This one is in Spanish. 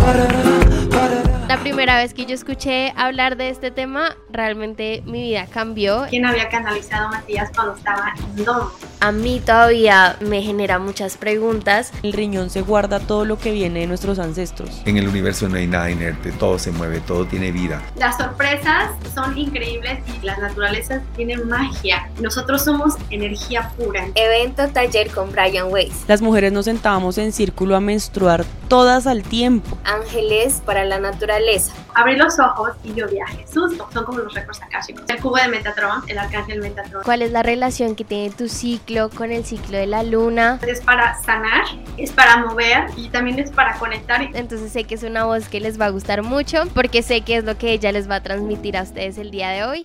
La primera vez que yo escuché hablar de este tema, realmente mi vida cambió. ¿Quién había canalizado a Matías cuando estaba en domo? A mí todavía me genera muchas preguntas. El riñón se guarda todo lo que viene de nuestros ancestros. En el universo no hay nada inerte, todo se mueve, todo tiene vida. Las sorpresas son increíbles y la naturaleza tiene magia. Nosotros somos energía pura. Evento taller con Brian Weiss. Las mujeres nos sentábamos en círculo a menstruar todas al tiempo. Ángeles para la naturaleza. Abrí los ojos y yo vi a Jesús. Son como los récords akáshicos. El cubo de Metatron, el arcángel Metatron. ¿Cuál es la relación que tiene tu ciclo con el ciclo de la luna? Es para sanar, es para mover y también es para conectar. Entonces sé que es una voz que les va a gustar mucho porque sé que es lo que ella les va a transmitir a ustedes el día de hoy.